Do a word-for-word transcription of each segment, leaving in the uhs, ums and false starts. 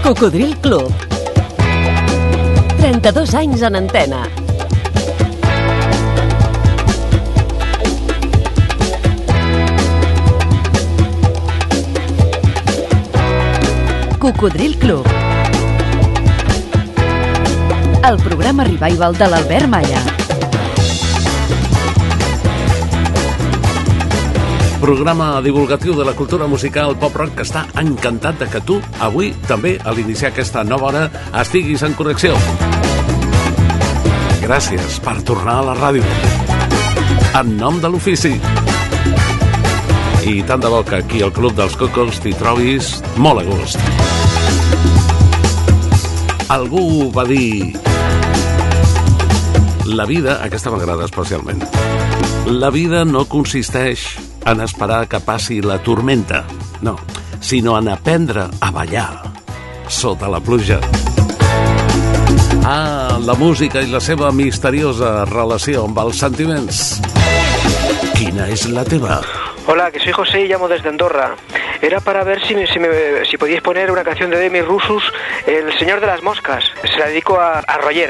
Cocodril Club. trenta-dos anys en antena. Cocodril Club. El programa revival de l'Albert Malla. Programa divulgatiu de la cultura musical pop-rock que està encantat de que tu, avui, també, a l'iniciar aquesta nova hora, estiguis en connexió. Gràcies per tornar a la ràdio. En nom de l'ofici. I tant de bo que aquí al Club dels Cocos t'hi trobis molt a gust. Algú va dir... La vida, aquesta m'agrada especialment. La vida no consisteix en esperar que passi la tormenta, no, sinó en aprendre a ballar sota la pluja. Ah, la música i la seva misteriosa relació amb els sentiments. Quina és la teva? Hola, que soy José y llamo desde Andorra. Era para ver si, me, si, me, si podíais poner una canción de Demis Roussos, El Señor de las Moscas. Se la dedico a, a Roger.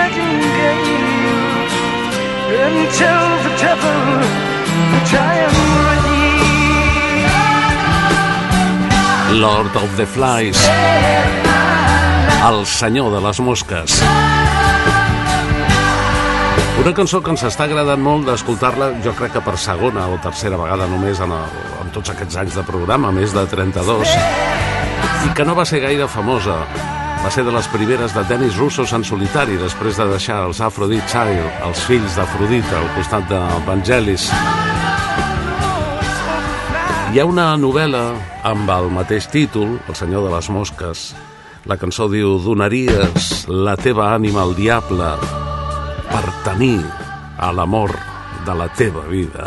tell the devil which I am Lord of the Flies, el senyor de les mosques. Una cançó que ens està agradant molt d'escoltar-la, jo crec que per segona o tercera vegada només en, el, en tots aquests anys de programa, més de trenta-dos, i que no va ser gaire famosa. Va ser de les primeres de Dennis Russos en solitari, després de deixar els Aphrodite Child, els fills d'Afrodita, al costat de Vangelis. Hi ha una novel·la amb el mateix títol, El senyor de les mosques. La cançó diu: donaries la teva ànima al diable per tenir a l'amor de la teva vida.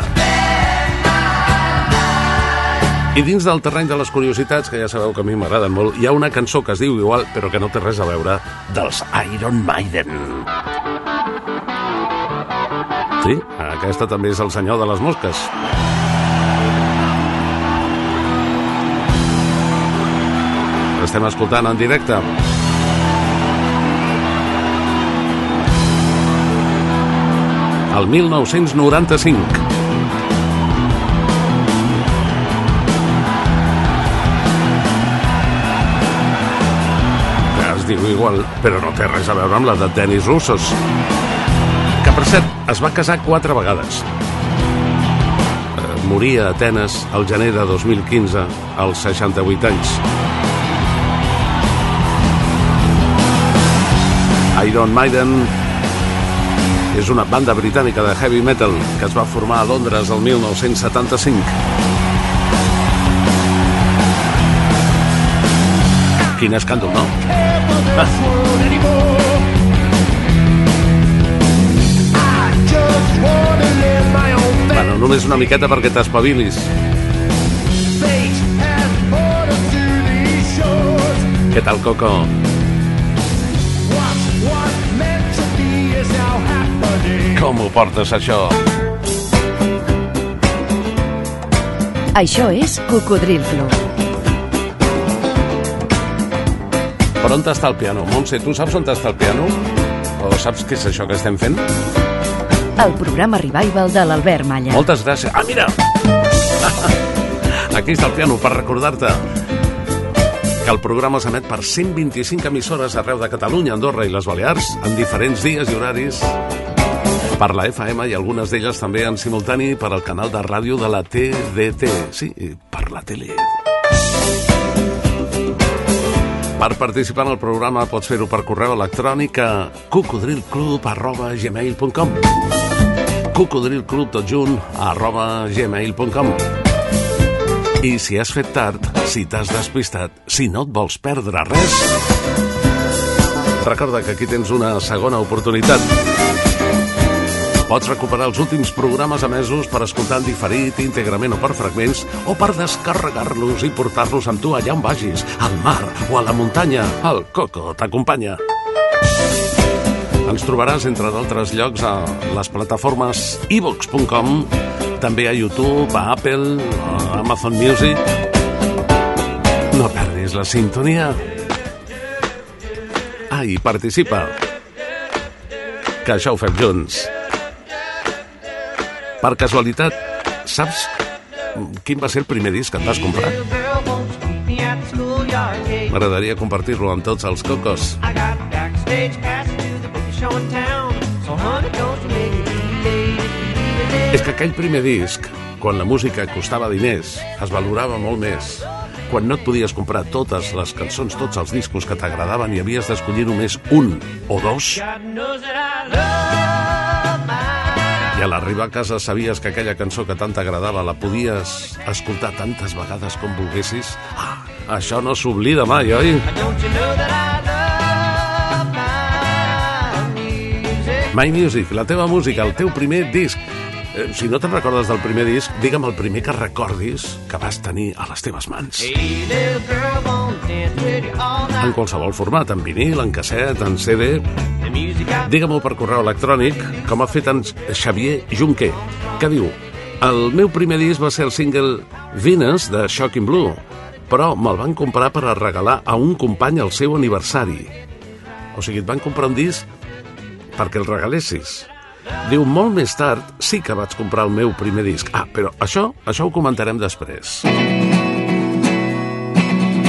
I dins del terreny de les curiositats, que ja sabeu que a mi m'agraden molt, hi ha una cançó que es diu igual, però que no té res a veure, dels Iron Maiden. Sí, aquesta també és El senyor de les mosques. Estem escoltant en directe. El mil nou-cents noranta-cinc. Es diu igual, però no té res a veure amb la de Dennis Russos, que per cert es va casar quatre vegades. Moria a Atenes el gener de dos mil quinze, als seixanta-vuit anys. Iron Maiden és una banda britànica de heavy metal que es va formar a Londres el mil nou-cents setanta-cinc. Quin escàndol, no? Ah. Bueno, només una miqueta perquè t'espavilis. Què tal, Coco? Com ho portes, això? Això és Cocodril Club. Per on està el piano? Montse, tu saps on està el piano? O saps què és això que estem fent? El programa Revival de l'Albert Malla. Moltes gràcies. Ah, mira! Aquí està el piano per recordar-te que el programa s'emet per cent vint-i-cinc emissores arreu de Catalunya, Andorra i les Balears, en diferents dies i horaris, per la F M i algunes d'elles també en simultani per al canal de ràdio de la T D T. Sí, per la tele. Per participar en el programa pots fer-ho per correu electrònic a cocodrilclub arroba gmail punt com cocodrilclub tot junt arroba gmail punt com. I si has fet tard, si t'has despistat, si no et vols perdre res, recorda que aquí tens una segona oportunitat. Pots recuperar els últims programes emesos per escoltar en diferit, íntegrament o per fragments, o per descarregar-los i portar-los amb tu allà on vagis, al mar o a la muntanya. El Coco t'acompanya. Ens trobaràs, entre d'altres llocs, a les plataformes i vox punt com, també a YouTube, a Apple, a Amazon Music. No perdis la sintonia. Ah, i participa. Que això ho fem junts. Per casualitat, saps quin va ser el primer disc que et vas comprar? M'agradaria compartir-lo amb tots els cocos. És que aquell primer disc, quan la música costava diners, es valorava molt més. Quan no et podies comprar totes les cançons, tots els discos que t'agradaven i havies d'escollir només un o dos. I a l'arribar a casa sabies que aquella cançó que tant t'agradava la podies escoltar tantes vegades com volguessis. Ah, això no s'oblida mai, oi? My Music, la teva música, el teu primer disc. Eh, si no te'n recordes del primer disc, digue'm el primer que recordis que vas tenir a les teves mans. En qualsevol format, en vinil, en casset, en C D. Digue-m'ho per correu electrònic, com ha fet en Xavier Junquer, que diu: el meu primer disc va ser el single Venus de Shocking Blue, però me'l van comprar per a regalar a un company al seu aniversari. O sigui, et van comprar un disc perquè el regalessis. Diu, molt més tard sí que vaig comprar el meu primer disc. Ah, però això, això ho comentarem després.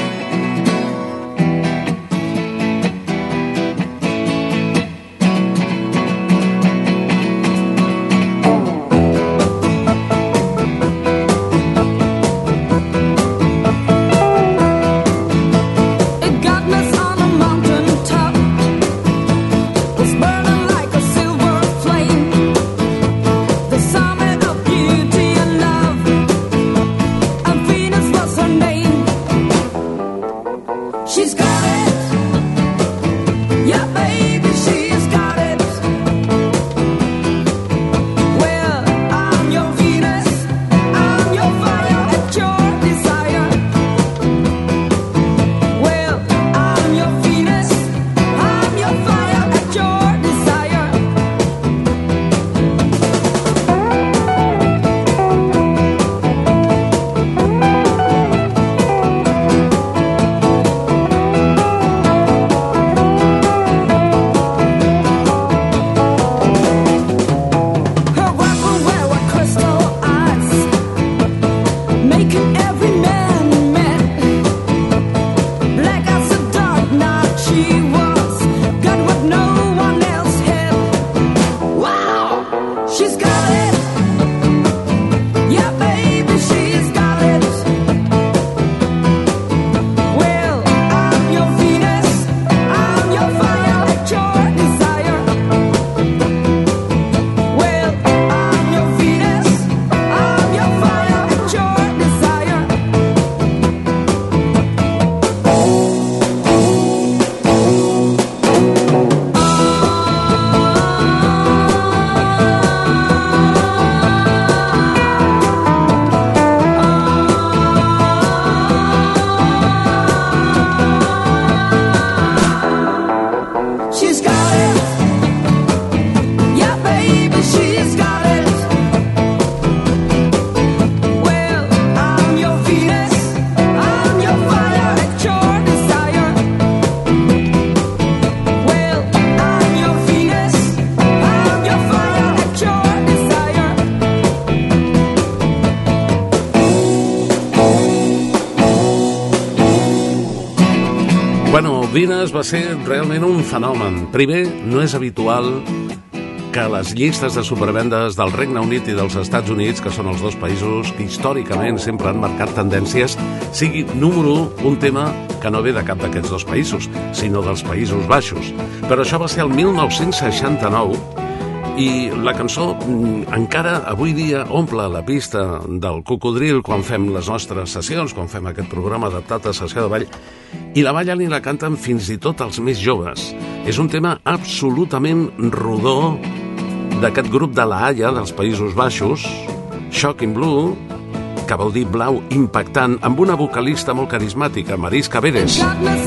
Venus va ser realment un fenomen. Primer, no és habitual que les llistes de supervendes del Regne Unit i dels Estats Units, que són els dos països que històricament sempre han marcat tendències, sigui número un, un tema que no ve de cap d'aquests dos països, sinó dels Països Baixos. Però això va ser el mil nou-cents seixanta-nou i la cançó encara avui dia omple la pista del cocodril quan fem les nostres sessions, quan fem aquest programa adaptat a sessió de ball, i la ballen i la canten fins i tot els més joves. És un tema absolutament rodó d'aquest grup de La Haia, dels Països Baixos, Shocking Blue, que vol dir blau impactant, amb una vocalista molt carismàtica, Mariska Veres.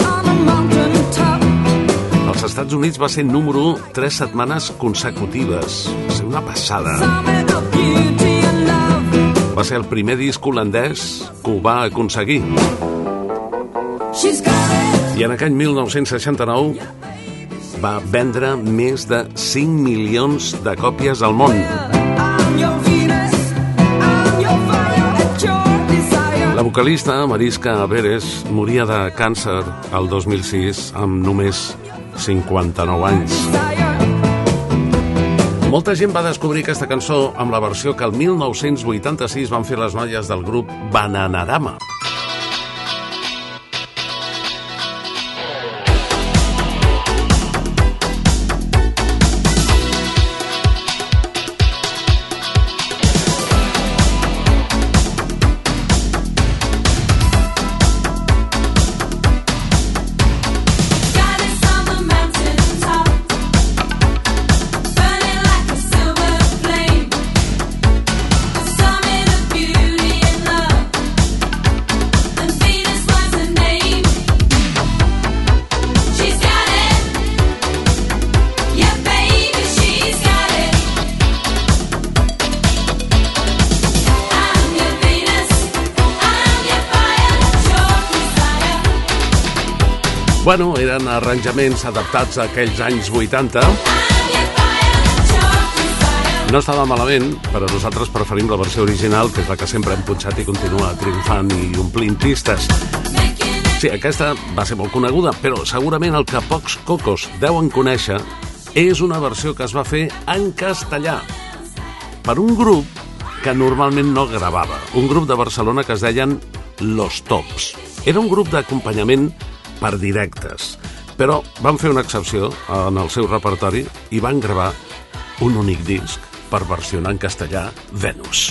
Als Estats Units va ser número tres setmanes consecutives. Va ser una passada. Va ser el primer disc holandès que ho va aconseguir. I en aquell mil nou-cents seixanta-nou va vendre més de cinc milions de còpies al món. La vocalista Mariska Veres moria de càncer el dos mil sis amb només cinquanta-nou anys. Molta gent va descobrir aquesta cançó amb la versió que el mil nou-cents vuitanta-sis van fer les noies del grup Bananarama. Bueno, eren arranjaments adaptats a aquells anys vuitanta. No estava malament, però nosaltres preferim la versió original, que és la que sempre hem punxat i continua triomfant i omplint pistes. Sí, aquesta va ser molt coneguda, però segurament el que pocs cocos deuen conèixer és una versió que es va fer en castellà per un grup que normalment no gravava. Un grup de Barcelona que es deien Los Tops. Era un grup d'acompanyament per directes, però van fer una excepció en el seu repertori i van gravar un únic disc per versionar en castellà Venus.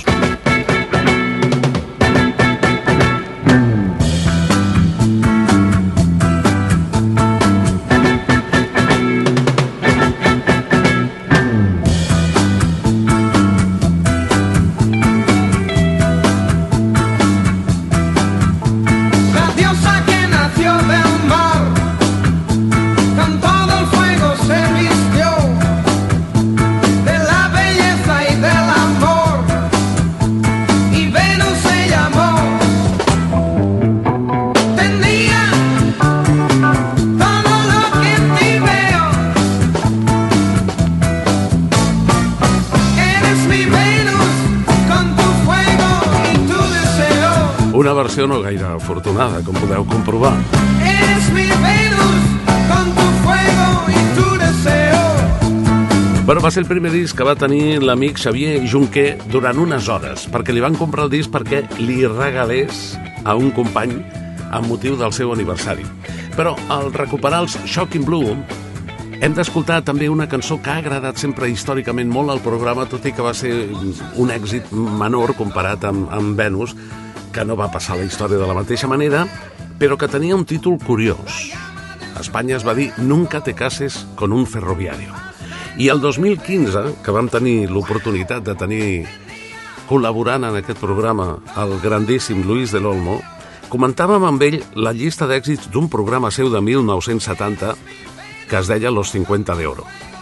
Una versió no gaire afortunada, com podeu comprovar. Eres mi Venus, con tu fuego y tu deseo. Bueno, va ser el primer disc que va tenir l'amic Xavier Junquer durant unes hores, perquè li van comprar el disc perquè li regalés a un company amb motiu del seu aniversari. Però al recuperar els Shocking Blue hem d'escoltar també una cançó que ha agradat sempre històricament molt al programa, tot i que va ser un èxit menor comparat amb, amb Venus, que no va passar la història de la mateixa manera, però que tenia un títol curiós. A Espanya es va dir Nunca te cases con un ferroviario. I el dos mil quinze, que vam tenir l'oportunitat de tenir col·laborant en aquest programa el grandíssim Luis del Olmo, comentàvem amb ell la llista d'èxits d'un programa seu de mil nou-cents setanta que es deia Los cincuenta de Oro.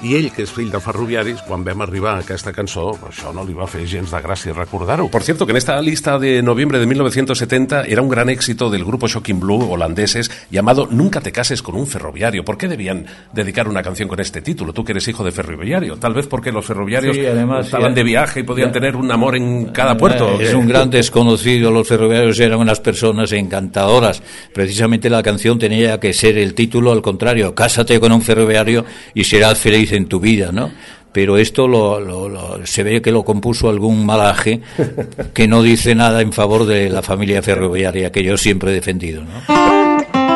I ell, que és fill de ferroviaris, quan vam arribar a aquesta cançó, això no li va fer gens de gràcia recordar-ho. Por cierto, que en esta lista de noviembre de mil novecientos setenta era un gran éxito del grupo Shocking Blue holandeses llamado Nunca te cases con un ferroviario. ¿Por qué debían dedicar una canción con este título? Tú que eres hijo de ferroviario. Tal vez porque los ferroviarios sí, además, estaban sí, de viaje y podían ya, tener un amor en cada puerto. Es un gran desconocido. Los ferroviarios eran unas personas encantadoras. Precisamente la canción tenía que ser el título al contrario. Cásate con un ferroviario y serás feliz en tu vida, ¿no? Pero esto lo, lo, lo, se ve que lo compuso algún malaje que no dice nada en favor de la familia ferroviaria que yo siempre he defendido, ¿no?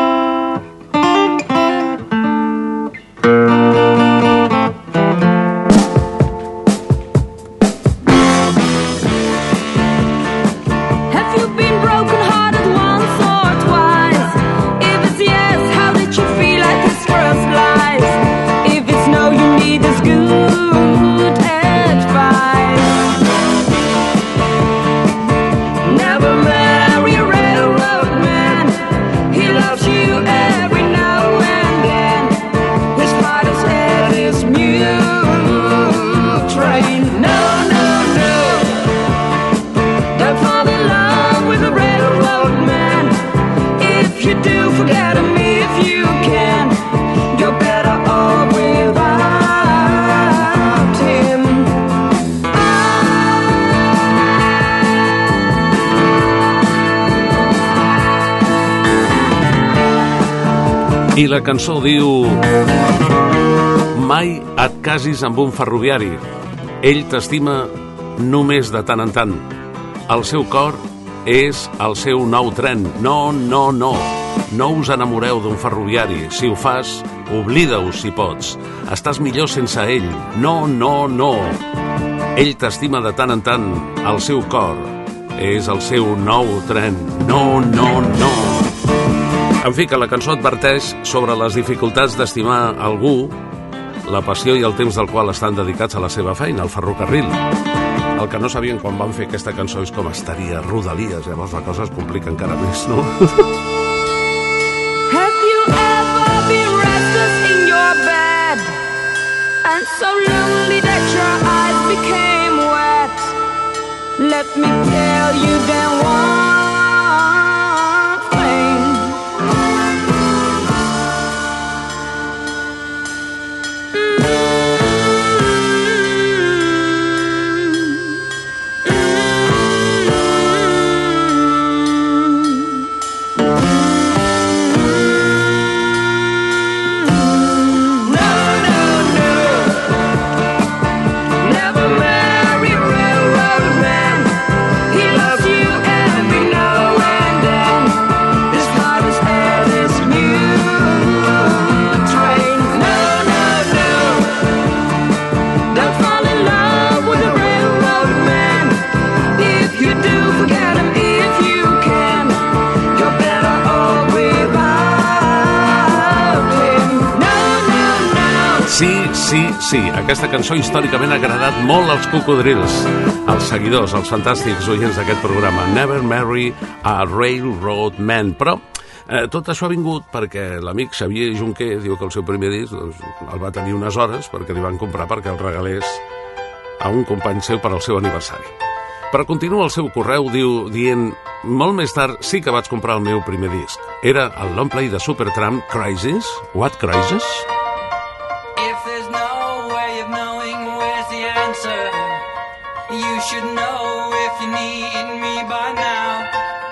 I la cançó diu: mai et casis amb un ferroviari. Ell t'estima només de tant en tant. El seu cor és el seu nou tren. No, no, no. No us enamoreu d'un ferroviari. Si ho fas, oblida-ho si pots. Estàs millor sense ell. No, no, no. Ell t'estima de tant en tant. El seu cor és el seu nou tren. No, no, no. En fi, que la cançó adverteix sobre les dificultats d'estimar algú, la passió i el temps del qual estan dedicats a la seva feina, al ferrocarril. El que no sabien quan van fer aquesta cançó és com estaria Rodalies, llavors la cosa es complica encara més, no? Have you ever been restless in your bed and so lonely that your eyes became wet? Let me tell you then one Sí, sí, aquesta cançó històricament ha agradat molt als cocodrils, als seguidors, als fantàstics oients d'aquest programa. Never Marry a Railroad Man. Però eh, tot això ha vingut perquè l'amic Xavier Junquer diu que el seu primer disc doncs, el va tenir unes hores perquè li van comprar perquè el regalés a un company seu per al seu aniversari. Però continua el seu correu, diu, dient: molt més tard sí que vaig comprar el meu primer disc. Era el long play de Supertramp, Crisis. What Crisis? You should know if you need me by now.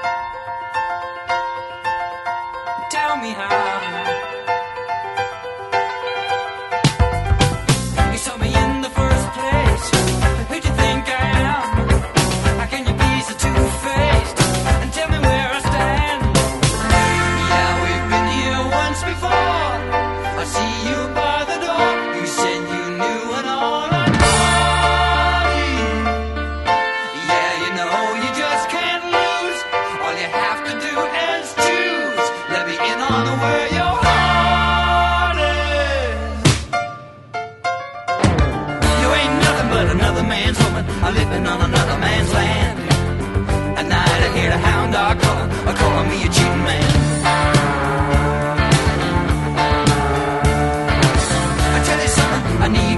Tell me how. You saw me in the first place. Who'd you think I am? How can you be so two-faced? And tell me where I stand. Yeah, we've been here once before. I see you by the door. You said you knew it all. Living on another man's land. At night I hear the hound dog calling, or calling me a cheating man. I tell you something, I need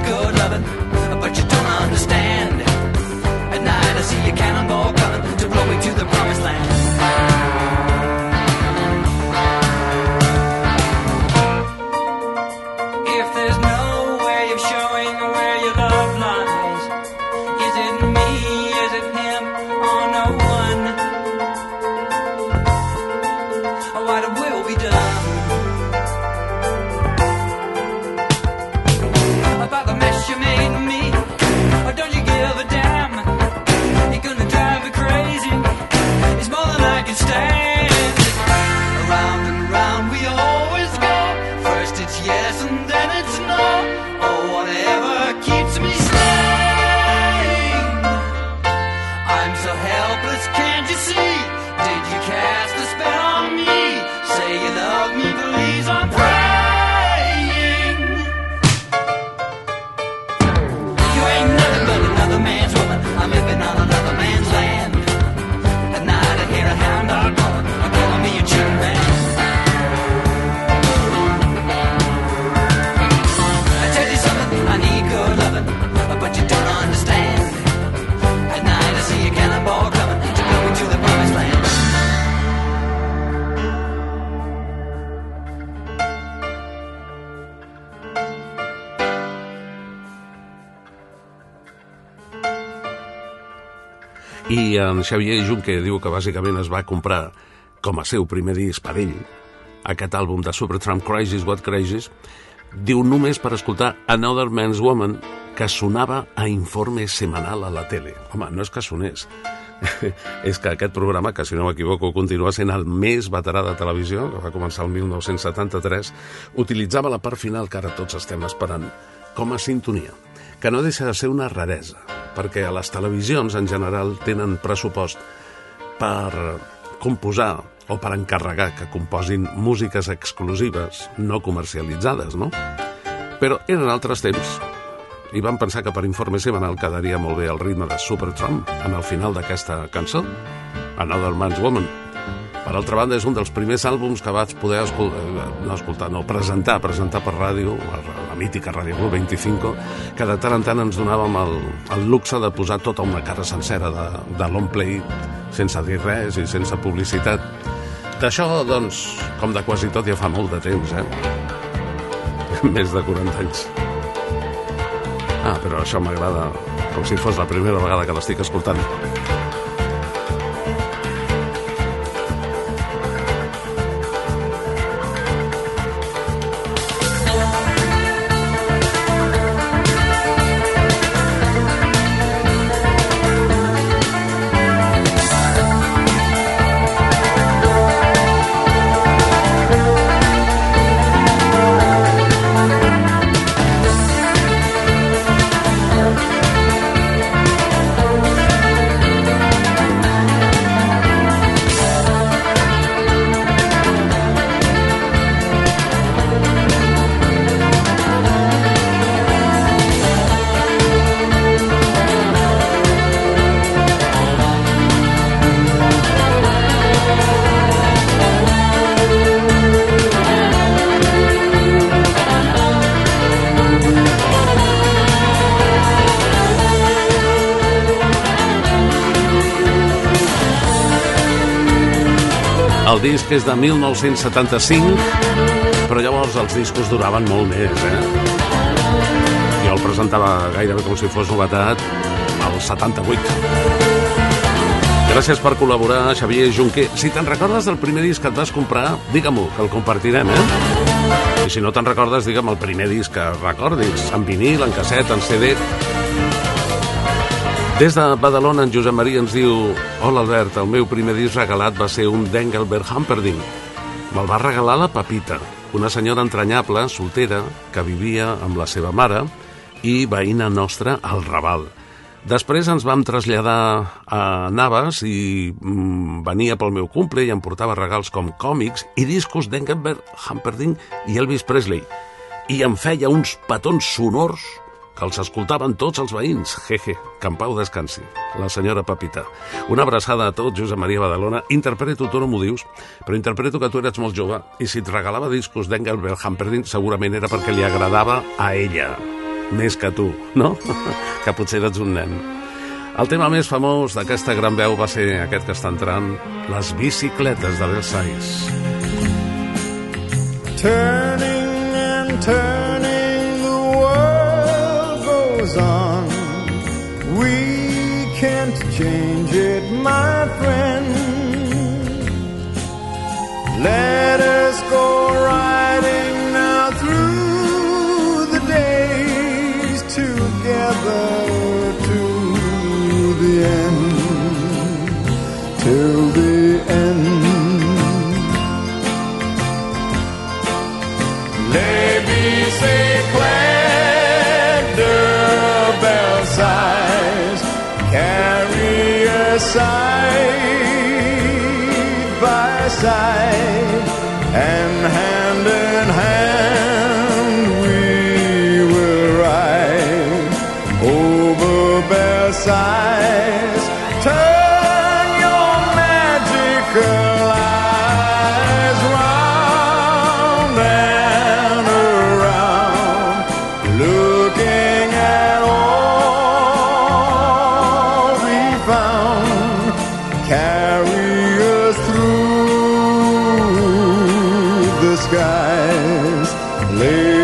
I en Xavier Junquer diu que bàsicament es va comprar com a seu primer disc per ell aquest àlbum de Supertramp, Crisis, What Crisis, diu només per escoltar Another Man's Woman, que sonava a informe semanal a la tele. Home, no és que sonés, és que aquest programa, que si no m'equivoco continua sent el més veterà de televisió, que va començar el mil nou-cents setanta-tres, utilitzava la part final que ara tots estem esperant com a sintonia, que no deixa de ser una raresa, perquè a les televisions en general tenen pressupost per composar o per encarregar que composin músiques exclusives no comercialitzades, no? Però eren altres temps i van pensar que per informe semanal quedaria molt bé el ritme de Supertramp en el final d'aquesta cançó, Another Man's Woman. Per altra banda, és un dels primers àlbums que vaig poder escoltar, no escoltar, no, presentar, presentar per ràdio, la mítica Ràdio Club vint-i-cinc, que de tant en tant ens donàvem el, el luxe de posar tota una cara sencera de, de long play, sense dir res i sense publicitat. D'això, doncs, com de quasi tot, ja fa molt de temps, eh? Més de quaranta anys. Ah, però això m'agrada com si fos la primera vegada que l'estic escoltant. El disc és de mil nou-cents setanta-cinc, però llavors els discos duraven molt més, eh? Jo el presentava gairebé com si fos novetat al setanta-vuit. Gràcies per col·laborar, Xavier Junquer. Si te'n recordes del primer disc que et vas comprar, digue-m'ho, que el compartirem, eh? I si no te'n recordes, digue'm el primer disc que recordis, en vinil, en casset, en C D. Des de Badalona, en Josep Maria ens diu: hola, Albert, el meu primer disc regalat va ser un d'Engelbert Humperdinck. Me'l va regalar la Pepita, una senyora entranyable, soltera, que vivia amb la seva mare i veïna nostra al Raval. Després ens vam traslladar a Navas i mm, venia pel meu cumple i em portava regals com còmics i discos d'Engelbert Humperdinck i Elvis Presley. I em feia uns petons sonors que els escoltaven tots els veïns. Jeje, que en pau descansi, la senyora Pepita. Una abraçada a tots, Josep Maria Badalona. Interpreto, tu no m'ho dius, però interpreto que tu eres molt jove i si et regalava discos d'Engelbert Humperdinck segurament era perquè li agradava a ella, més que tu, no? Que potser eres un nen. El tema més famós d'aquesta gran veu va ser aquest que està entrant, les bicicletes de Versailles. Turning and turning the world goes on. We can't change it, my friend. Let us go riding now through the days together to the end, till the end. Les biciclettes de Versailles carry us side by side, and hand in hand we will ride over Versailles. Turn your magical eyes round and around, looking at all we found. Carry us through the skies, les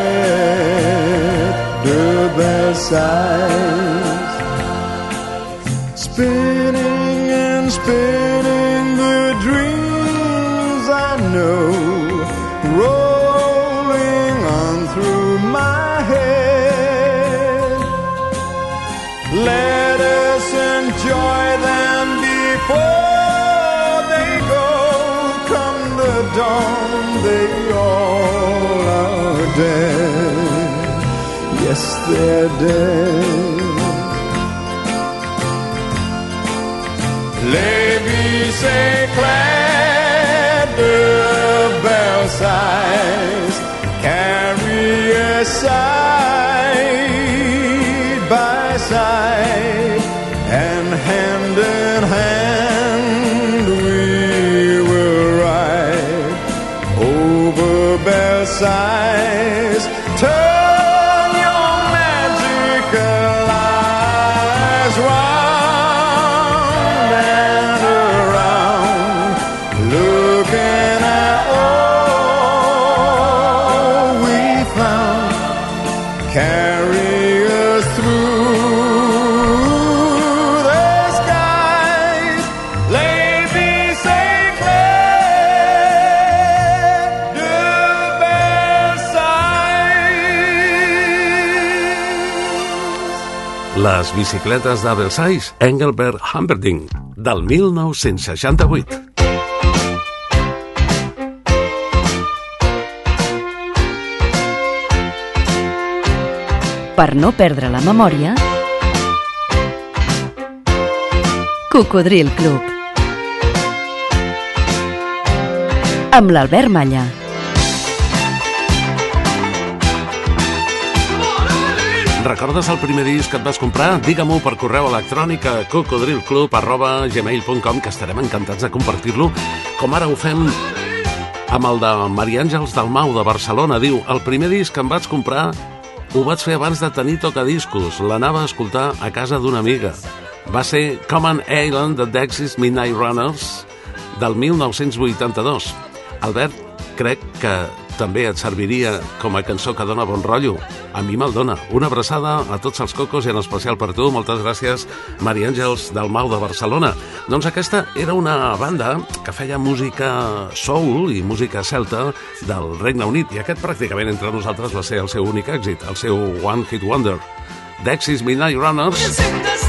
biciclettes de Versailles. spinning and spinning the dreams I know, rolling on through my head. Let us enjoy them before they go. Come the dawn, they all are dead. Yes, they're dead. Les vies s'éclairent de belles sighs, carry us side by side, and hand in hand we will ride over Versailles. Turn your magical eyes round and around, looking at all we found. Carry us through the skies. Les vies s'éclairent de Versailles. Les bicicletes de Versailles, Engelbert Humperdinck, del mil nou-cents seixanta-vuit. Per no perdre la memòria, Cocodril Club. Amb l'Albert Malla. Recordes el primer disc que et vas comprar? Digue-m'ho per correu electrònic a cocodrilclub arroba gmail punt com, que estarem encantats de compartir-lo, com ara ho fem amb el de Maria Àngels Dalmau de Barcelona. Diu, el primer disc que em vaig comprar ho vaig fer abans de tenir tocadiscos. L'anava a escoltar a casa d'una amiga. Va ser Common Island de Dexys Midnight Runners del mil nou-cents vuitanta-dos. Albert, crec que també et serviria com a cançó que dona bon rotllo. A mi me'l dona. Una abraçada a tots els cocos i en especial per tu. Moltes gràcies, Maria Àngels Dalmau de Barcelona. Doncs aquesta era una banda que feia música soul i música celta del Regne Unit, i aquest pràcticament entre nosaltres va ser el seu únic èxit, el seu One Hit Wonder. Dexys Midnight Runners.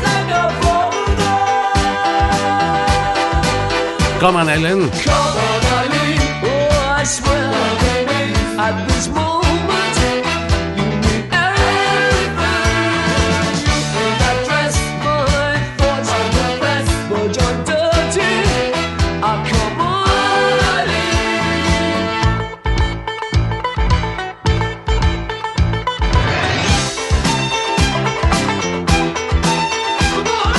Come on, Ellen. At this moment, you mean everything. In that dress, my thoughts are depressed, but you're dirty. Ah, come on, come on,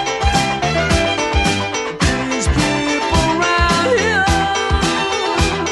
these people around here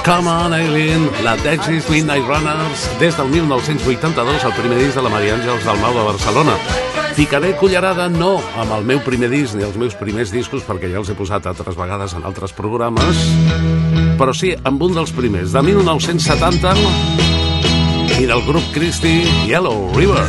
Come on, Eileen, la Dexys Midnight Runners, des del mil nou-cents vuitanta-dos, el primer disc de la Maria Àngels Dalmau de Barcelona. Ficaré cullerada no amb el meu primer disc ni els meus primers discos, perquè ja els he posat altres vegades en altres programes, però sí amb un dels primers, de mil nou-cents setanta, i del grup Christie, Yellow River.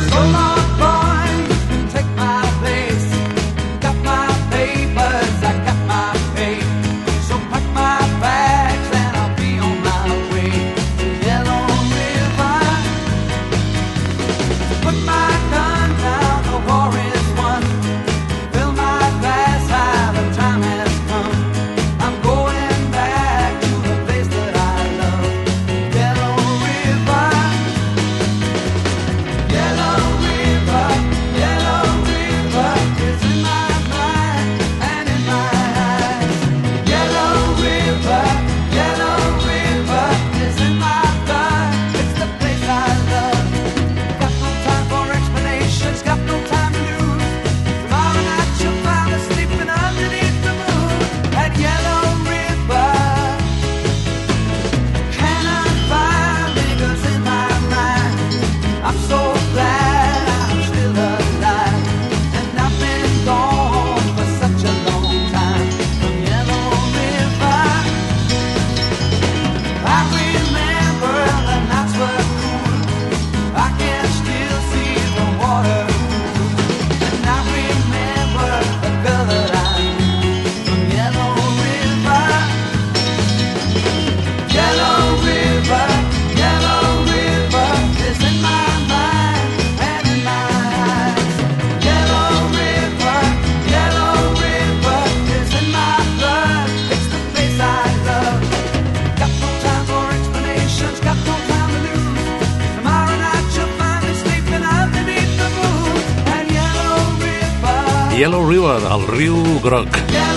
Yellow River, el riu groc.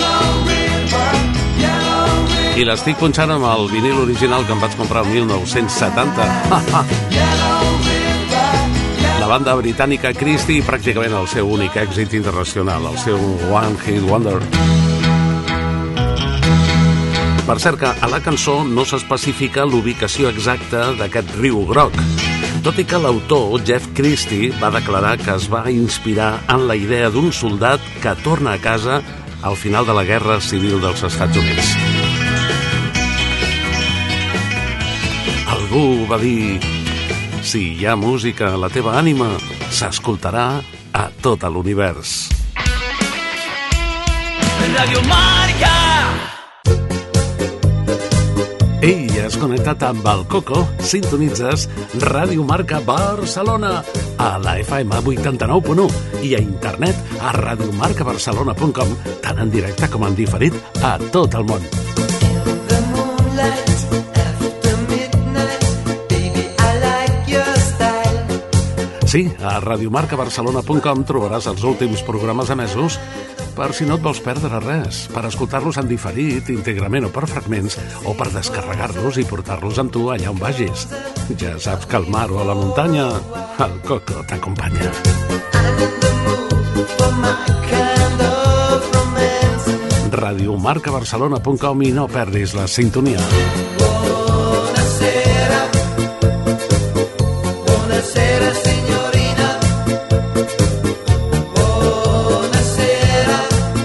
I l'estic punxant amb el vinil original que em vaig comprar el mil nou-cents setanta. La banda britànica Christie, pràcticament el seu únic èxit internacional, el seu One Hit Wonder. Per cert que a la cançó no s'especifica l'ubicació exacta d'aquest riu groc, tot i que l'autor, Jeff Christie, va declarar que es va inspirar en la idea d'un soldat que torna a casa al final de la Guerra Civil dels Estats Units. Algú va dir: si hi ha música a la teva ànima, s'escoltarà a tot l'univers. Radio Marca. Ei, has connectat amb el Coco, sintonitzes Ràdio Marca Barcelona a la F M vuitanta-nou punt u i a internet a radiomarcabarcelona punt com, tant en directe com en diferit a tot el món. Sí, a radiomarcabarcelona punt com trobaràs els últims programes emesos per si no et vols perdre res, per escoltar-los en diferit, íntegrament o per fragments, o per descarregar-los i portar-los amb tu allà on vagis. Ja saps que al mar o a la muntanya, el Coco t'acompanya. radiomarcabarcelona punt com i no perdis la sintonia. Buonasera, buonasera signorina. Buonasera,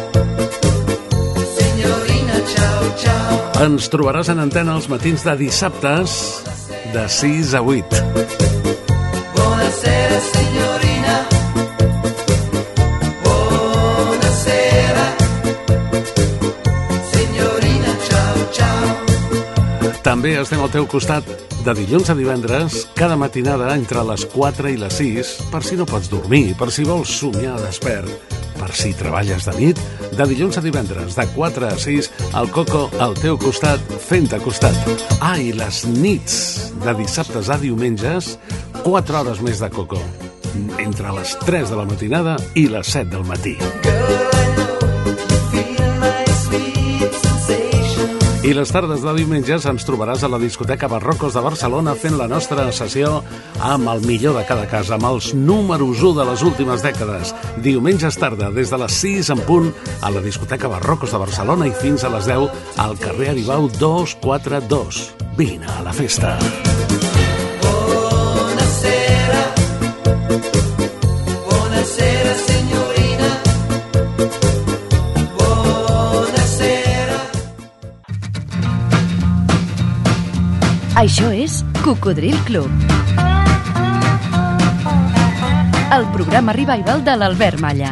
signorina, ciao, ciao. Ens trobaràs en antena els matins de dissabtes de sis a vuit. Buonasera signorina. Buonasera, signorina, ciao, ciao. També estem al teu costat de dilluns a divendres, cada matinada entre les quatre i les sis, per si no pots dormir, per si vols somiar despert, per si treballes de nit, de dilluns a divendres, de quatre a sis, el Coco al teu costat, fent-te costat. Ah, i les nits de dissabtes a diumenges, quatre hores més de Coco, entre les tres de la matinada i les set del matí. I les tardes de diumenges ens trobaràs a la discoteca Barrocos de Barcelona fent la nostra sessió amb el millor de cada casa, amb els números u de les últimes dècades. Diumenges tarda, des de les sis en punt, a la discoteca Barrocos de Barcelona i fins a les deu al carrer Aribau dos cents quaranta-dos. vine a la festa. Buonasera, buonasera signorina, buonasera. Això és Cocodril Club, el programa revival de l'Albert Malla.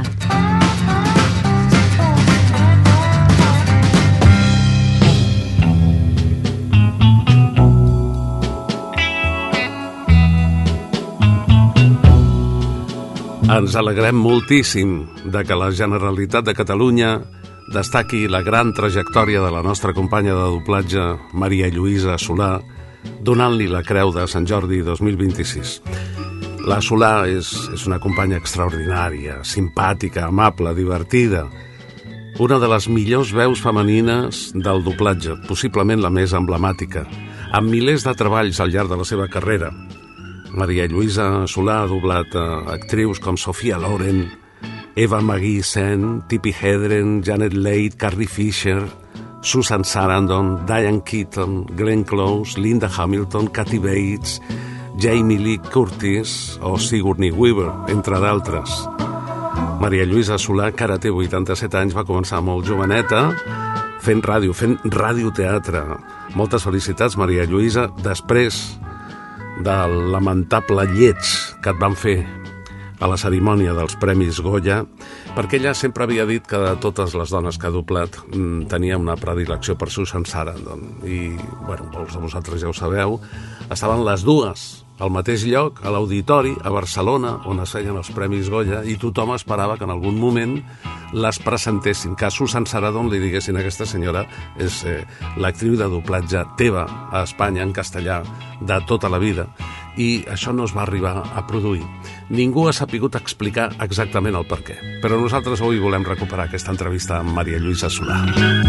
Ens alegrem moltíssim de que la Generalitat de Catalunya destaqui la gran trajectòria de la nostra companya de doblatge, Maria Lluïsa Solà, donant-li la Creu de Sant Jordi dos mil vint-i-sis. La Solà és, és una companya extraordinària, simpàtica, amable, divertida, una de les millors veus femenines del doblatge, possiblement la més emblemàtica, amb milers de treballs al llarg de la seva carrera. Maria Lluïsa Solà ha doblat a actrius com Sophia Loren, Eva Marie Sen, Tippi Hedren, Janet Leigh, Carrie Fisher, Susan Sarandon, Diane Keaton, Glenn Close, Linda Hamilton, Kathy Bates, Jamie Lee Curtis o Sigourney Weaver, entre d'altres. Maria Lluïsa Solà, que ara té vuitanta-set anys, va començar molt joveneta fent ràdio, fent radioteatre. Moltes felicitats, Maria Lluïsa. Després del lamentable lleig que et van fer a la cerimònia dels Premis Goya, perquè ella sempre havia dit que de totes les dones que ha doblat tenia una predilecció per Susan Sarandon. I, bueno, molts de vosaltres ja ho sabeu, estaven les dues al mateix lloc, a l'auditori, a Barcelona, on es feien els Premis Goya, i tothom esperava que en algun moment les presentessin, que a Susan Sarandon li diguessin: aquesta senyora és eh, l'actriu de doblatge teva a Espanya en castellà de tota la vida. I això no es va arribar a produir. Ningú ha sapigut explicar exactament el perquè, però nosaltres avui volem recuperar aquesta entrevista amb Maria Lluïsa Solà.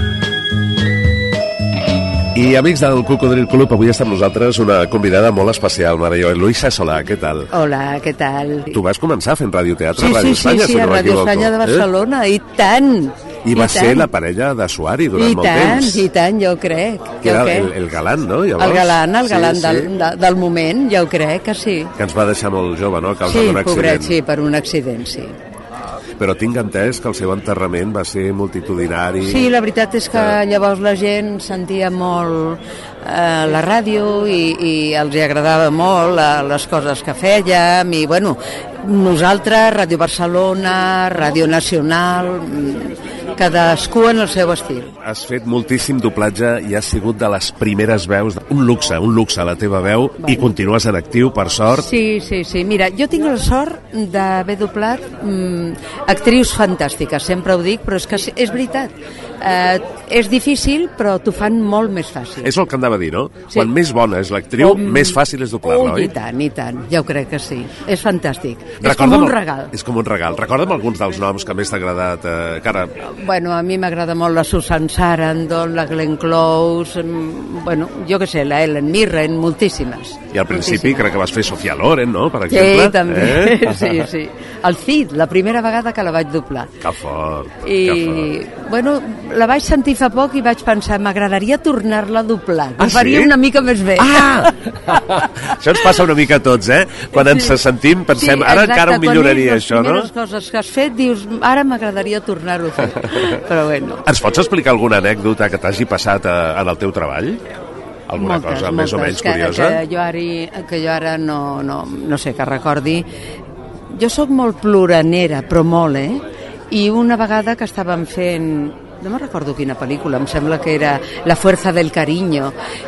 I amics del Cocodril Club, avui està amb nosaltres una convidada molt especial, Maria Lluïsa Solà, què tal? Hola, què tal? Tu vas començar fent radioteatre sí, a Ràdio sí, Espanya, sí, si sí, no a Ràdio m'equivoco. Espanya de Barcelona, eh? i tant! I va I ser tant. la parella de Suari durant I molt tant, temps. I tant, ja ho crec. Que ja era ho crec. el, el galant, no? Llavors? El galant, el galant sí, del, sí. de, del moment, ja ho crec que sí. Que ens va deixar molt jove, no? A causa Sí, d'un accident. pobret, sí, per un accident, sí. Però tinc entès que el seu enterrament va ser multitudinari. Sí, la veritat és que llavors la gent sentia molt eh, la ràdio i, i els hi agradava molt eh, les coses que fèiem i, bueno, nosaltres, Ràdio Barcelona, Ràdio Nacional, cadascú en el seu estil. Has fet moltíssim doblatge i has sigut de les primeres veus. Un luxe, un luxe la teva veu, bueno. I continues en actiu, per sort. Sí, sí, sí. Mira, jo tinc la sort d'haver doblat mm, actrius fantàstiques, sempre ho dic, però és que és veritat. Eh, és difícil, però t'ho fan molt més fàcil. És el que anava a dir, no? Sí. Quan més bona és l'actriu, Um, més fàcil és doblar-la, oh, oi? I tant, i tant, ja ho crec que sí. És fantàstic. Recorda'm és com un el- regal. És com un regal. Recorda'm alguns dels noms que més t'ha agradat. Eh, que ara... Bueno, a mi m'agrada molt la Susan Sarandon, la Glenn Close, mm, bueno, jo què sé, la Ellen Mirren, moltíssimes. I al principi moltíssimes. crec que vas fer Sofia Loren, no? Per Sí, exemple. també, Eh? sí, sí. El Cid, la primera vegada que la vaig doblar. Que fort, I, que fort. bueno, la vaig sentir fa poc i vaig pensar, m'agradaria tornar-la a doblar. Ah, Ho faria sí? una mica més bé. Ah! Això ens passa una mica a tots, eh? Quan ens Sí. sentim pensem, Sí, ara exacte, encara ho milloraria, quan això, és no? les primeres coses que has fet, dius, ara m'agradaria tornar-ho a fer. Però bueno. Ens pots explicar alguna anècdota que t'hagi passat eh, en el teu treball? Alguna moltes, cosa moltes, més o menys que, curiosa? Que jo ara, que jo ara no, no, no sé, que recordi. Jo sóc molt ploranera, però molt, eh? I una vegada que estàvem fent, no me'n recordo quina pel·lícula, em sembla que era La fuerza del cariño,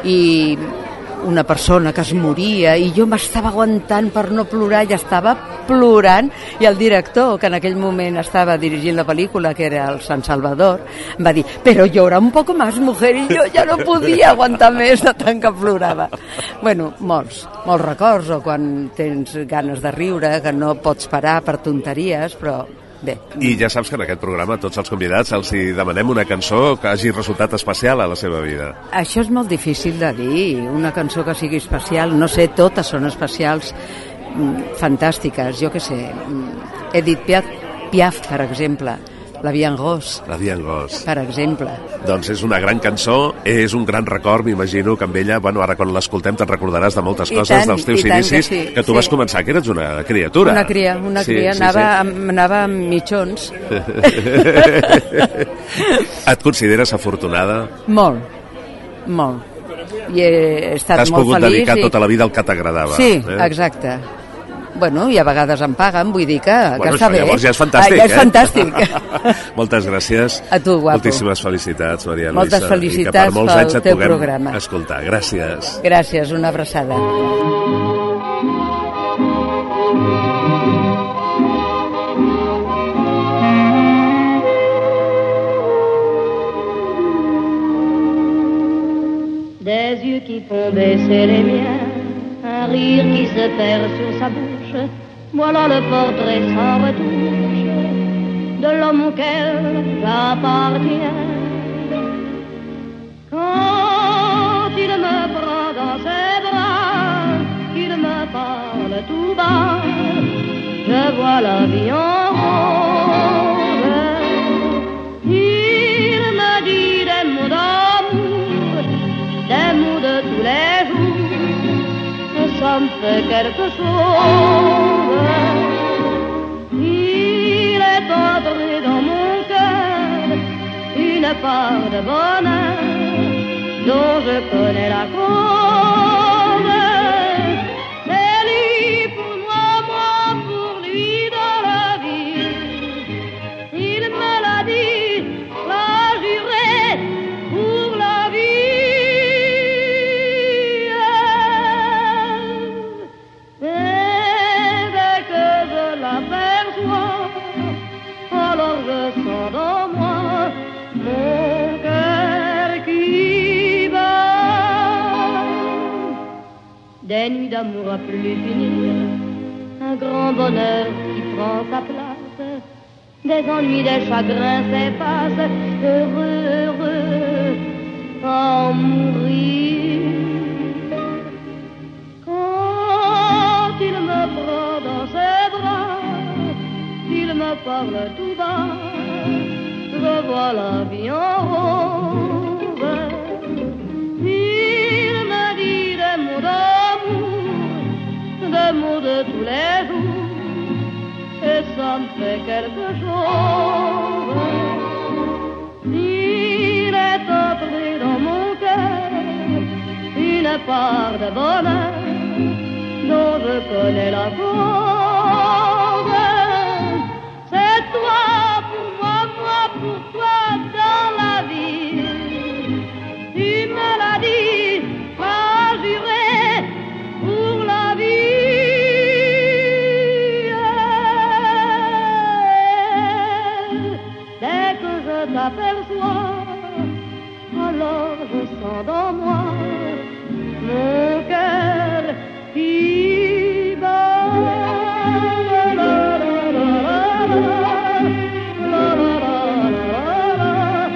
i una persona que es moria i jo m'estava aguantant per no plorar i estava plorant, i el director, que en aquell moment estava dirigint la pel·lícula, que era el San Salvador, em va dir, però llora un poco más, mujer, i jo ja no podia aguantar més de tant que plorava. Bueno, molts, molts records, o quan tens ganes de riure, que no pots parar per tonteries, però bé. I ja saps que en aquest programa a tots els convidats els hi demanem una cançó que hagi resultat especial a la seva vida. Això és molt difícil de dir, una cançó que sigui especial, no sé, totes són especials, mm, fantàstiques, jo què sé, mm, Edith Piaf, Piaf, per exemple, La Vie en Rose, La Vie en Rose. per exemple. Doncs és una gran cançó, és un gran record, m'imagino que amb ella, bueno, ara quan l'escoltem te'n recordaràs de moltes I coses tant, dels teus i tant que inicis, sí, que tu sí. vas començar, que eres una criatura. Una cria, una Sí, cria, sí, anava, sí. Amb, anava amb mitjons. Et consideres afortunada? Molt, molt. I he estat T'has molt pogut feliç. dedicar i... tota la vida al que t'agradava. Sí, eh? exacte. Bueno, i a vegades em paguen, vull dir que, Bueno, que està això bé. llavors ja és fantàstic, ah, ja és eh? fantàstic. Moltes gràcies. A tu, guapo. Moltíssimes felicitats, Maria Luisa. Moltes I que felicitats per molts pel anys et teu puguem programa. escoltar. Gràcies. Gràcies, una abraçada. Des yeux qui font baisser les miens, un rire qui se perd sur sa bouche, voilà le portrait sans retouche de l'homme auquel j'appartiens. Quand il me prend dans ses bras, qu'il me parle tout bas, je vois la vie en rose. Il me dit des mots d'amour, des mots de tous les jours, ça me fait quelque chose. Il est entré dans mon cœur une part de bonheur dont je connais la cause. C'est lui pour moi, moi pour lui dans la vie. Il me l'a dit, l'a juré pour la vie. Et dès que je l'aperçois, alors je sens dans moi mon cœur qui bat. Des nuits d'amour à plus finir, un grand bonheur qui prend sa place, des ennuis, des chagrins s'effacent, heureux, heureux, à en mourir. Quand il me prend dans ses bras, il me parle tout bas, je vois la vie en rose. Il me dit des mots d'amour, des mots de tous les jours, et ça me fait quelque chose. Il est entré dans mon cœur une part de bonheur dont je connais la cause. C'est toi pour moi, moi pour toi dans la vie. Tu me l'as dit, m'as juré pour la vie. Dès que je t'aperçois, alors je sens dans moi mon cœur qui bat. La, la, la, la, la, la, la, la,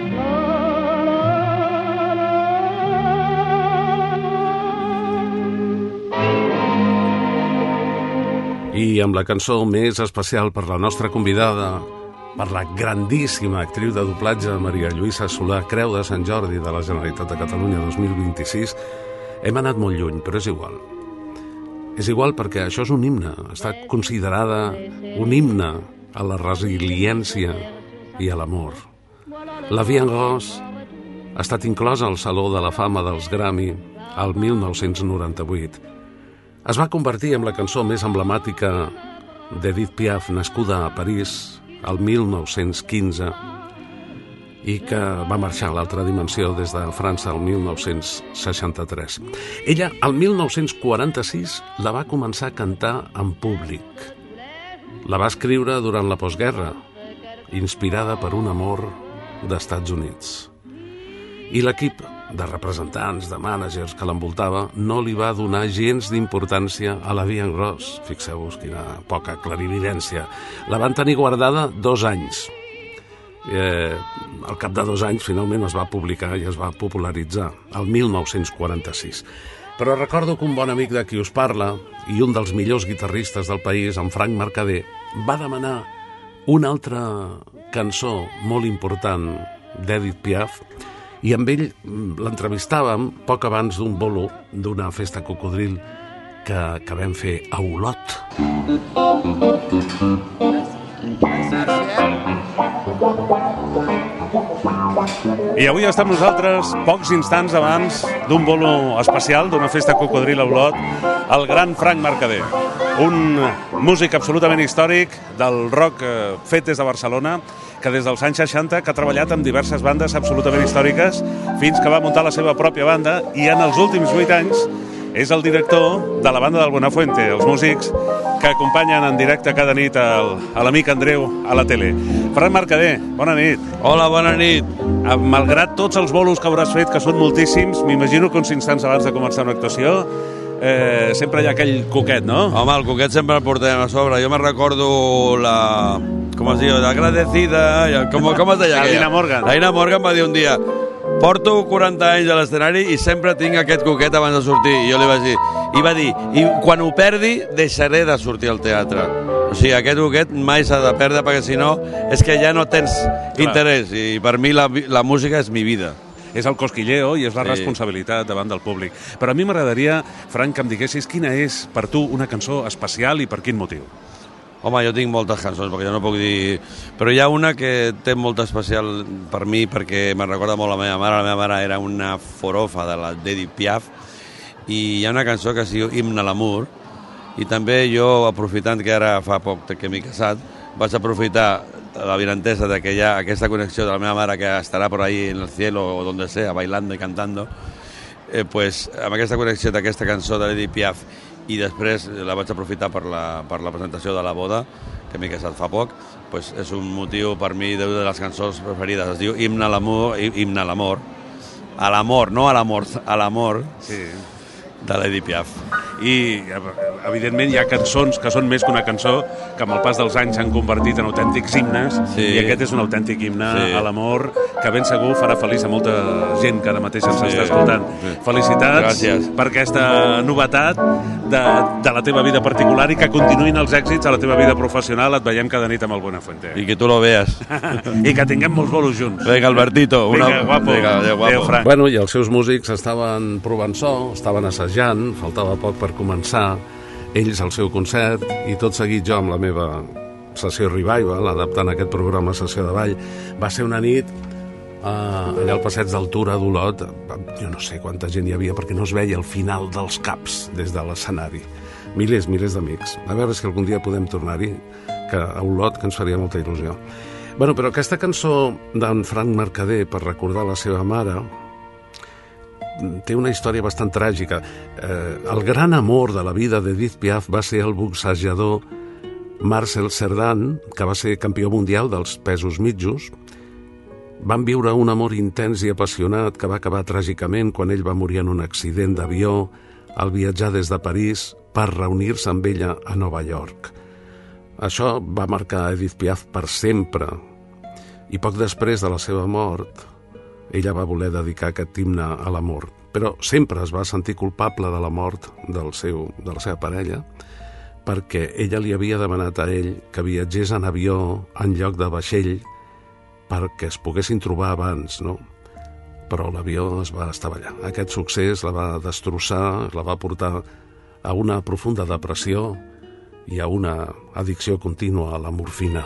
I amb la cançó més especial per la nostra convidada, per la grandíssima actriu de doblatge Maria Lluïsa Solà, Creu de Sant Jordi de la Generalitat de Catalunya dos mil vint-i-sis, hem anat molt lluny, però és igual. És igual perquè això és un himne, ha estat considerada un himne a la resiliència i a l'amor. La Vie en Rose ha estat inclosa al Saló de la Fama dels Grammy al mil nou-cents noranta-vuit. Es va convertir en la cançó més emblemàtica d'Edith Piaf, nascuda a París el mil nou-cents quinze i que va marxar a l'altra dimensió des de França el mil nou-cents seixanta-tres. Ella, el mil nou-cents quaranta-sis, la va començar a cantar en públic. La va escriure durant la postguerra, inspirada per un amor d'Estats Units. I l'equip de representants, de mànagers que l'envoltava, no li va donar gens d'importància a la Vie en Rose. Fixeu-vos quina poca clarividència. La van tenir guardada dos anys. Eh, al cap de dos anys, finalment, es va publicar i es va popularitzar, el mil nou-cents quaranta-sis. Però recordo que un bon amic de qui us parla i un dels millors guitarristes del país, en Frank Mercader, va demanar una altra cançó molt important d'Edith Piaf, i amb ell l'entrevistàvem poc abans d'un bolo d'una festa cocodril que, que vam fer a Olot. I avui estem nosaltres, pocs instants abans d'un bolo especial, d'una festa cocodril a Olot, el gran Frank Mercader, un músic absolutament històric del rock eh, fet des de Barcelona, que des dels anys seixanta que ha treballat amb diverses bandes absolutament històriques fins que va muntar la seva pròpia banda, i en els últims vuit anys és el director de la banda del Buenafuente, els músics que acompanyen en directe cada nit el, a l'amic Andreu a la tele. Frank Mercader, bona nit. Hola, bona nit. Malgrat tots els bolos que hauràs fet, que són moltíssims, m'imagino que uns instants abans de començar una actuació eh, sempre hi ha aquell coquet, no? Home, el coquet sempre el portem a sobre. Jo me recordo la... com es diu? L'agradecida... Com, com es deia? La Nina Morgan. La Nina Morgan va dir un dia: porto quaranta anys a l'escenari i sempre tinc aquest coquet abans de sortir. I jo li vaig dir... I va dir, i quan ho perdi, deixaré de sortir al teatre. O sigui, aquest coquet mai s'ha de perdre, perquè si no, és que ja no tens Clar. interès. I per mi la, la música és mi vida. És el cosquilleo i és la Sí. responsabilitat davant del públic. Però a mi m'agradaria, Frank, que em diguessis quina és per tu una cançó especial i per quin motiu. Home, jo tinc moltes cançons, perquè jo no puc dir... Però hi ha una que té molt especial per mi, perquè me recorda molt la meva mare. La meva mare era una forofa de la d'Edith Piaf, i hi ha una cançó que es diu Himne a l'amor, i també jo, aprofitant que ara fa poc que m'he casat, vaig aprofitar la virantesa de que hi ha aquesta connexió de la meva mare que estarà por ahí en el cielo o donde sea, bailando y cantando, eh, pues, amb aquesta connexió d'aquesta cançó de l'Edith Piaf, i després la vaig aprofitar per la, per la presentació de la boda, que m'he casat fa poc, pues és un motiu per mi de les cançons preferides. Es diu Himne a l'amor, Himne a l'amor, a l'amor, no a l'amor, a l'amor, sí. de l'Edith Piaf. I, evidentment, hi ha cançons que són més que una cançó, que amb el pas dels anys s'han convertit en autèntics himnes, Sí. i aquest és un autèntic himne Sí. a l'amor, que ben segur farà feliç a molta gent que ara mateix ens Sí. està escoltant. Sí. Felicitats Gràcies. per aquesta novetat de, de la teva vida particular, i que continuïn els èxits a la teva vida professional. Et veiem cada nit amb el Buenafuente. I que tu lo veas. I que tinguem molts bolos junts. Vinga, Albertito. Una... Vinga, guapo. Vinga, adéu, guapo. Adéu, Frank. Bueno, i els seus músics estaven provant so, estaven assajant, faltava poc per començar, ells al seu concert, i tot seguit jo amb la meva sessió Revival, adaptant aquest programa a Sessió de Ball. Va ser una nit eh, allà al passeig d'Altura d'Olot, jo no sé quanta gent hi havia, perquè no es veia el final dels caps des de l'escenari. Milers, milers d'amics. A veure si algun dia podem tornar-hi, que a Olot, que ens faria molta il·lusió. Bueno, però aquesta cançó d'en Frank Mercader, per recordar la seva mare, té una història bastant tràgica. Eh, el gran amor de la vida d'Edith Piaf va ser el boxejador Marcel Cerdan, que va ser campió mundial dels pesos mitjos. Van viure un amor intens i apassionat que va acabar tràgicament quan ell va morir en un accident d'avió al viatjar des de París per reunir-se amb ella a Nova York. Això va marcar Edith Piaf per sempre, i poc després de la seva mort ella va voler dedicar aquest himne a l'amor, però sempre es va sentir culpable de la mort del seu, de la seva parella, perquè ella li havia demanat a ell que viatgés en avió en lloc de vaixell perquè es poguessin trobar abans, no? Però l'avió es va estavellar. Aquest succés la va destrossar, la va portar a una profunda depressió i a una addicció contínua a la morfina.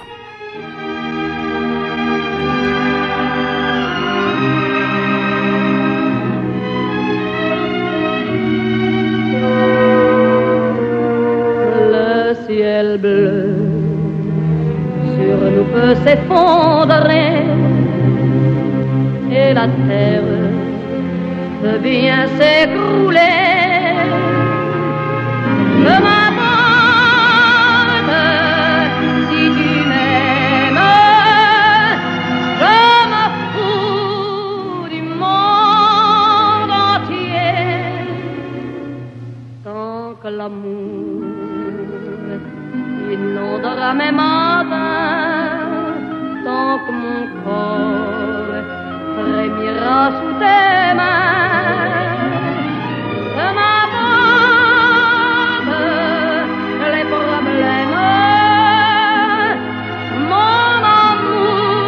Ciel bleu sur nous peut s'effondrer et la terre peut bien s'écrouler. Peu m'importe si tu m'aimes, je me fous du monde entier tant que l'amour inondera mes matins, tant que mon corps frémira sous tes mains. Que m'importe les problèmes, mon amour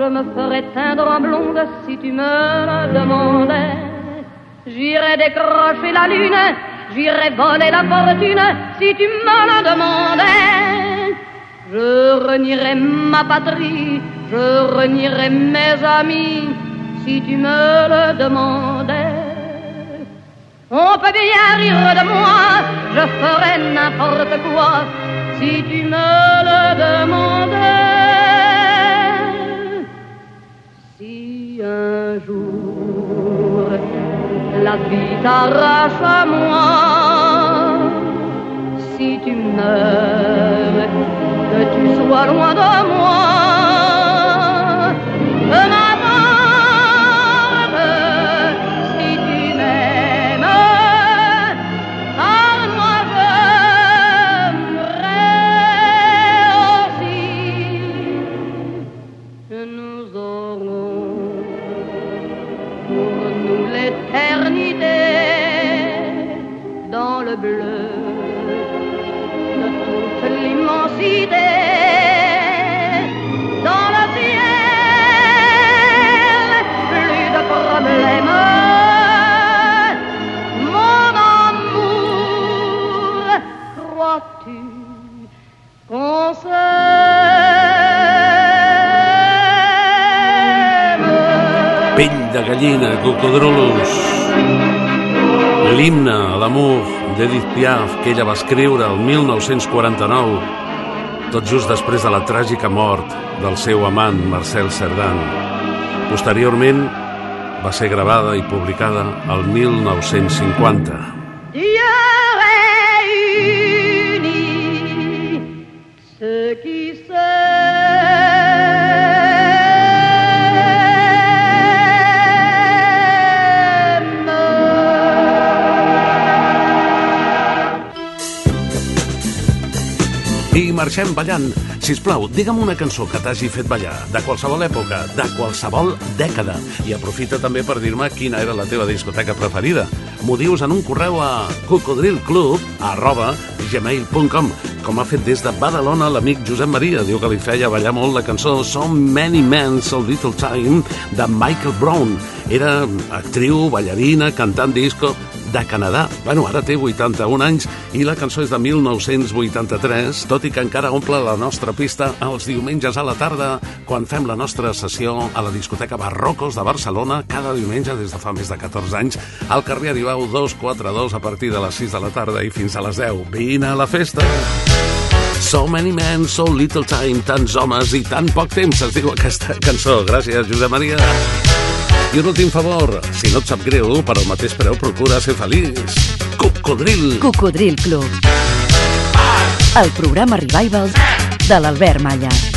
je me ferais teindre en blonde si tu me le demandais. J'irais décrocher la lune, j'irais voler la fortune si tu me le demandais. Je renierais ma patrie, je renierais mes amis si tu me le demandais. On peut bien rire de moi, je ferais n'importe quoi si tu me le demandais. Si un jour la vie t'arrache à moi, si tu meurs, que tu sois loin de moi, que m'attende si tu m'aimes, car moi j'aimerais aussi que nous aurons pour nous l'éternité dans le bleu de toute l'immensité, dans le ciel, plus de problèmes. Mon amour, crois-tu qu'on s'aime? Pell de gallina, Cocodrolos. L'himne a l'amor d'Edith Piaf, que ella va escriure el mil nou-cents quaranta-nou, tot just després de la tràgica mort del seu amant Marcel Cerdan. Posteriorment va ser gravada i publicada el mil nou-cents cinquanta. Dieu réunit ceux qui I marxem ballant. Sisplau, digue'm una cançó que t'hagi fet ballar, de qualsevol època, de qualsevol dècada. I aprofita també per dir-me quina era la teva discoteca preferida. M'ho dius en un correu a cocodrilclub arroba gmail punt com, com ha fet des de Badalona l'amic Josep Maria. Diu que li feia ballar molt la cançó So Many Men, So Little Time, de Michael Brown. Era actriu, ballarina, cantant disco de Canadà. Bueno, ara té vuitanta-un anys i la cançó és de mil nou-cents vuitanta-tres, tot i que encara omple la nostra pista els diumenges a la tarda, quan fem la nostra sessió a la discoteca Barrocos de Barcelona, cada diumenge des de fa més de catorze anys, al carrer Aribau dos quatre dos a partir de les sis de la tarda i fins a les deu. Vine a la festa! So Many Men, So Little Time, tants homes i tan poc temps, es diu aquesta cançó. Gràcies, Josep Maria. I un últim favor, si no et sap greu, per al mateix preu procura ser feliç. Cocodril. Cocodril Club. El programa Revival de l'Albert Malla.